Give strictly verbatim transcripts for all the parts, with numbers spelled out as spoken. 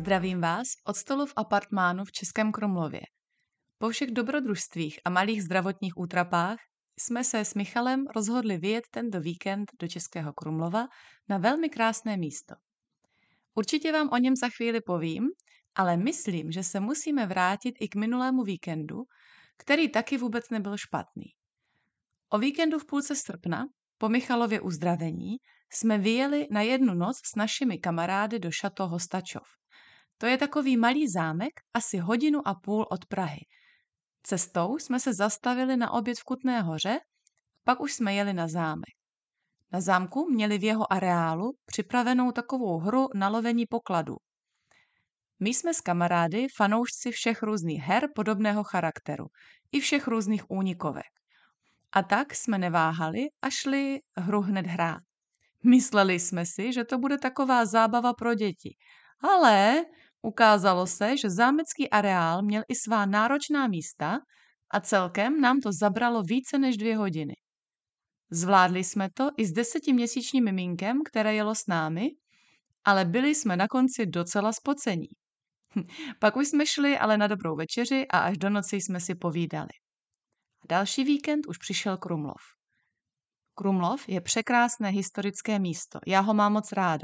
Zdravím vás od stolu v apartmánu v Českém Krumlově. Po všech dobrodružstvích a malých zdravotních útrapách jsme se s Michalem rozhodli vyjet tento víkend do Českého Krumlova na velmi krásné místo. Určitě vám o něm za chvíli povím, ale myslím, že se musíme vrátit i k minulému víkendu, který taky vůbec nebyl špatný. O víkendu v půlce srpna, po Michalově uzdravení, jsme vyjeli na jednu noc s našimi kamarády do Château Hostačov. To je takový malý zámek, asi hodinu a půl od Prahy. Cestou jsme se zastavili na oběd v Kutné Hoře, pak už jsme jeli na zámek. Na zámku měli v jeho areálu připravenou takovou hru na lovení pokladů. My jsme s kamarády fanoušci všech různých her podobného charakteru, i všech různých únikovek. A tak jsme neváhali a šli hru hned hrát. Mysleli jsme si, že to bude taková zábava pro děti, ale ukázalo se, že zámecký areál měl i svá náročná místa a celkem nám to zabralo více než dvě hodiny. Zvládli jsme to i s desetiměsíčním miminkem, které jelo s námi, ale byli jsme na konci docela spocení. Pak už jsme šli ale na dobrou večeři a až do noci jsme si povídali. Další víkend už přišel Krumlov. Krumlov je překrásné historické místo, já ho mám moc ráda.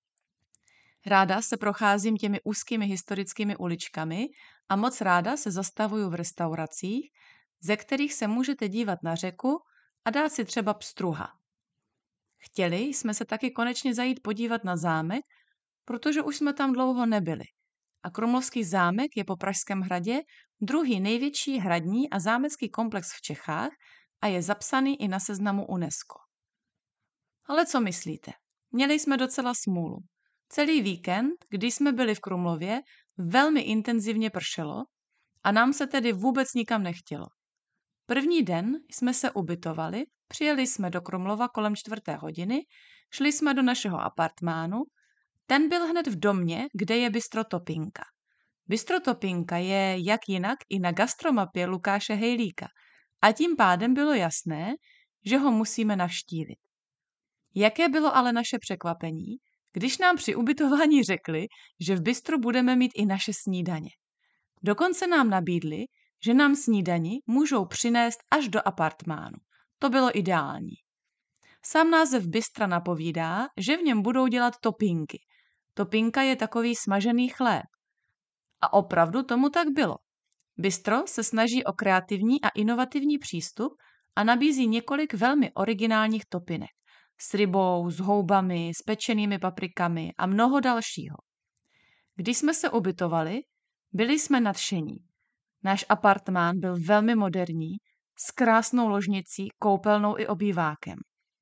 Ráda se procházím těmi úzkými historickými uličkami a moc ráda se zastavuju v restauracích, ze kterých se můžete dívat na řeku a dát si třeba pstruha. Chtěli jsme se taky konečně zajít podívat na zámek, protože už jsme tam dlouho nebyli. A Krumlovský zámek je po Pražském hradě druhý největší hradní a zámecký komplex v Čechách a je zapsaný i na seznamu UNESCO. Ale co myslíte? Měli jsme docela smůlu. Celý víkend, když jsme byli v Krumlově, velmi intenzivně pršelo a nám se tedy vůbec nikam nechtělo. První den jsme se ubytovali, přijeli jsme do Krumlova kolem čtvrté hodiny, šli jsme do našeho apartmánu, ten byl hned v domě, kde je Bistro Topinka. Bistro Topinka je jak jinak i na gastromapě Lukáše Hejlíka a tím pádem bylo jasné, že ho musíme navštívit. Jaké bylo ale naše překvapení, když nám při ubytování řekli, že v bistru budeme mít i naše snídaně. Dokonce nám nabídli, že nám snídani můžou přinést až do apartmánu. To bylo ideální. Sám název bistra napovídá, že v něm budou dělat topinky. Topinka je takový smažený chléb. A opravdu tomu tak bylo. Bistro se snaží o kreativní a inovativní přístup a nabízí několik velmi originálních topinek. S rybou, s houbami, s pečenými paprikami a mnoho dalšího. Když jsme se ubytovali, byli jsme nadšení. Náš apartmán byl velmi moderní, s krásnou ložnicí, koupelnou i obývákem.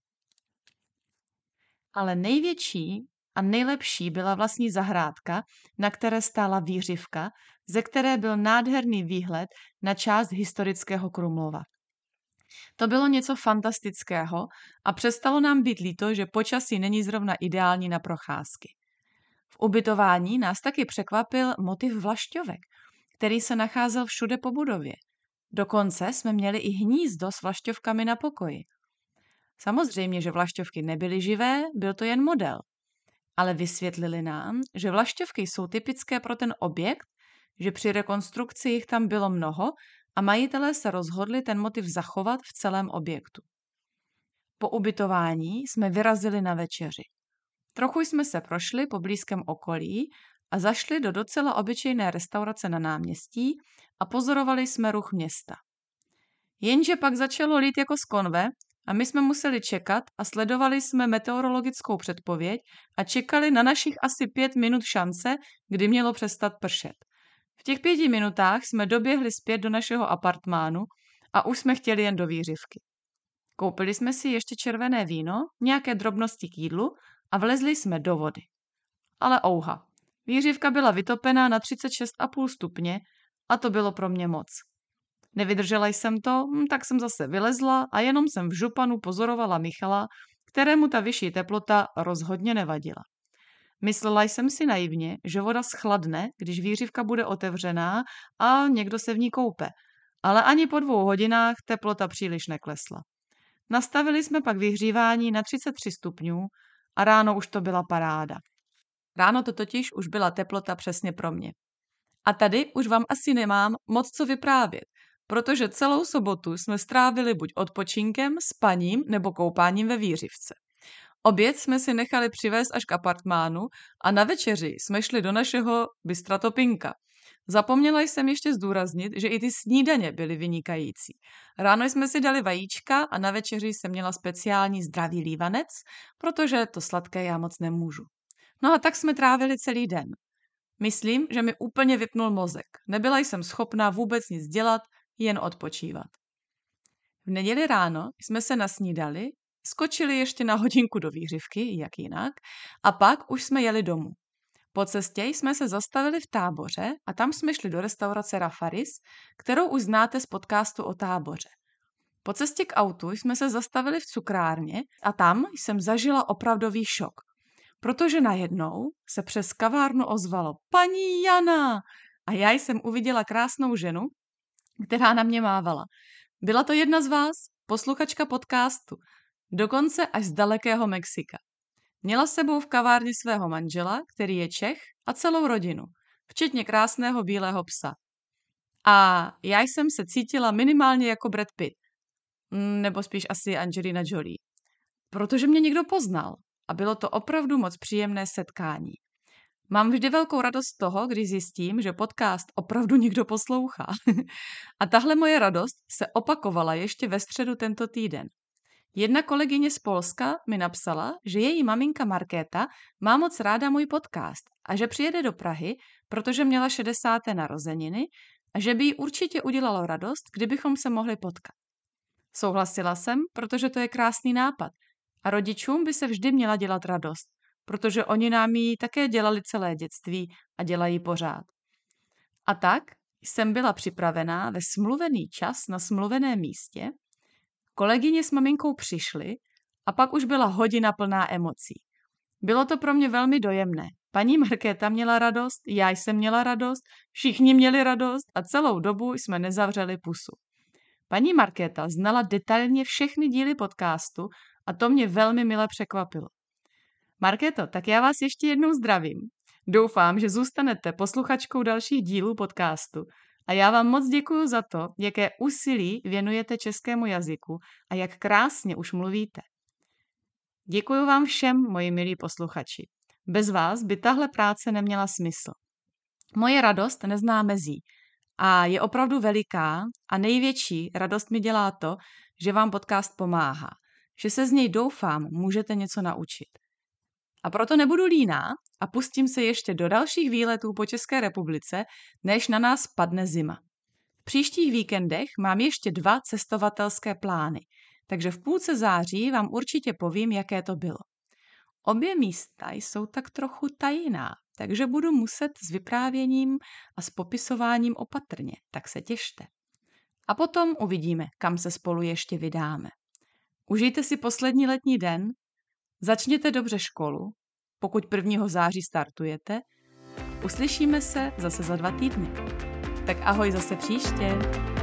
Ale největší a nejlepší byla vlastní zahrádka, na které stála výřivka, ze které byl nádherný výhled na část historického Krumlova. To bylo něco fantastického a přestalo nám být líto, že počasí není zrovna ideální na procházky. V ubytování nás taky překvapil motiv vlašťovek, který se nacházel všude po budově. Dokonce jsme měli i hnízdo s vlašťovkami na pokoji. Samozřejmě, že vlašťovky nebyly živé, byl to jen model. Ale vysvětlili nám, že vlašťovky jsou typické pro ten objekt, že při rekonstrukci jich tam bylo mnoho a majitelé se rozhodli ten motiv zachovat v celém objektu. Po ubytování jsme vyrazili na večeři. Trochu jsme se prošli po blízkém okolí a zašli do docela obyčejné restaurace na náměstí a pozorovali jsme ruch města. Jenže pak začalo lít jako z konve a my jsme museli čekat a sledovali jsme meteorologickou předpověď a čekali na našich asi pět minut šance, kdy mělo přestat pršet. V těch pěti minutách jsme doběhli zpět do našeho apartmánu a už jsme chtěli jen do výřivky. Koupili jsme si ještě červené víno, nějaké drobnosti k jídlu a vlezli jsme do vody. Ale ouha, výřivka byla vytopená na třicet šest celá pět stupně a to bylo pro mě moc. Nevydržela jsem to, tak jsem zase vylezla a jenom jsem v županu pozorovala Michala, kterému ta vyšší teplota rozhodně nevadila. Myslela jsem si naivně, že voda schladne, když výřivka bude otevřená a někdo se v ní koupe, ale ani po dvou hodinách teplota příliš neklesla. Nastavili jsme pak vyhřívání na třicet tři stupňů a ráno už to byla paráda. Ráno to totiž už byla teplota přesně pro mě. A tady už vám asi nemám moc co vyprávět, protože celou sobotu jsme strávili buď odpočinkem, spaním nebo koupáním ve výřivce. Oběd jsme si nechali přivést až k apartmánu a na večeři jsme šli do našeho bystra Topinka. Zapomněla jsem ještě zdůraznit, že i ty snídaně byly vynikající. Ráno jsme si dali vajíčka a na večeři jsem měla speciální zdravý lívanec, protože to sladké já moc nemůžu. No a tak jsme trávili celý den. Myslím, že mi úplně vypnul mozek. Nebyla jsem schopná vůbec nic dělat, jen odpočívat. V neděli ráno jsme se nasnídali, skočili ještě na hodinku do výřivky, jak jinak, a pak už jsme jeli domů. Po cestě jsme se zastavili v Táboře a tam jsme šli do restaurace Rafaris, kterou už znáte z podcastu o Táboře. Po cestě k autu jsme se zastavili v cukrárně a tam jsem zažila opravdový šok, protože najednou se přes kavárnu ozvalo paní Jana a já jsem uviděla krásnou ženu, která na mě mávala. Byla to jedna z vás, posluchačka podcastu, dokonce až z dalekého Mexika. Měla s sebou v kavárně svého manžela, který je Čech, a celou rodinu, včetně krásného bílého psa. A já jsem se cítila minimálně jako Brad Pitt, nebo spíš asi Angelina Jolie, protože mě někdo poznal a bylo to opravdu moc příjemné setkání. Mám vždy velkou radost z toho, když zjistím, že podcast opravdu někdo poslouchá. A tahle moje radost se opakovala ještě ve středu tento týden. Jedna kolegyně z Polska mi napsala, že její maminka Markéta má moc ráda můj podcast a že přijede do Prahy, protože měla šedesáté narozeniny a že by jí určitě udělalo radost, kdybychom se mohli potkat. Souhlasila jsem, protože to je krásný nápad a rodičům by se vždy měla dělat radost, protože oni nám ji také dělali celé dětství a dělají pořád. A tak jsem byla připravená ve smluvený čas na smluveném místě. Kolegyně s maminkou přišly a pak už byla hodina plná emocí. Bylo to pro mě velmi dojemné. Paní Markéta měla radost, já jsem měla radost, všichni měli radost a celou dobu jsme nezavřeli pusu. Paní Markéta znala detailně všechny díly podcastu a to mě velmi mile překvapilo. Markéto, tak já vás ještě jednou zdravím. Doufám, že zůstanete posluchačkou dalších dílů podcastu a já vám moc děkuju za to, jaké úsilí věnujete českému jazyku a jak krásně už mluvíte. Děkuju vám všem, moji milí posluchači. Bez vás by tahle práce neměla smysl. Moje radost nezná mezí a je opravdu veliká a největší radost mi dělá to, že vám podcast pomáhá, že se z něj doufám můžete něco naučit. A proto nebudu líná a pustím se ještě do dalších výletů po České republice, než na nás padne zima. V příštích víkendech mám ještě dva cestovatelské plány, takže v půlce září vám určitě povím, jaké to bylo. Obě místa jsou tak trochu tajná, takže budu muset s vyprávěním a s popisováním opatrně, tak se těšte. A potom uvidíme, kam se spolu ještě vydáme. Užijte si poslední letní den, začněte dobře školu, pokud prvního září startujete. Uslyšíme se zase za dva týdny. Tak ahoj zase příště.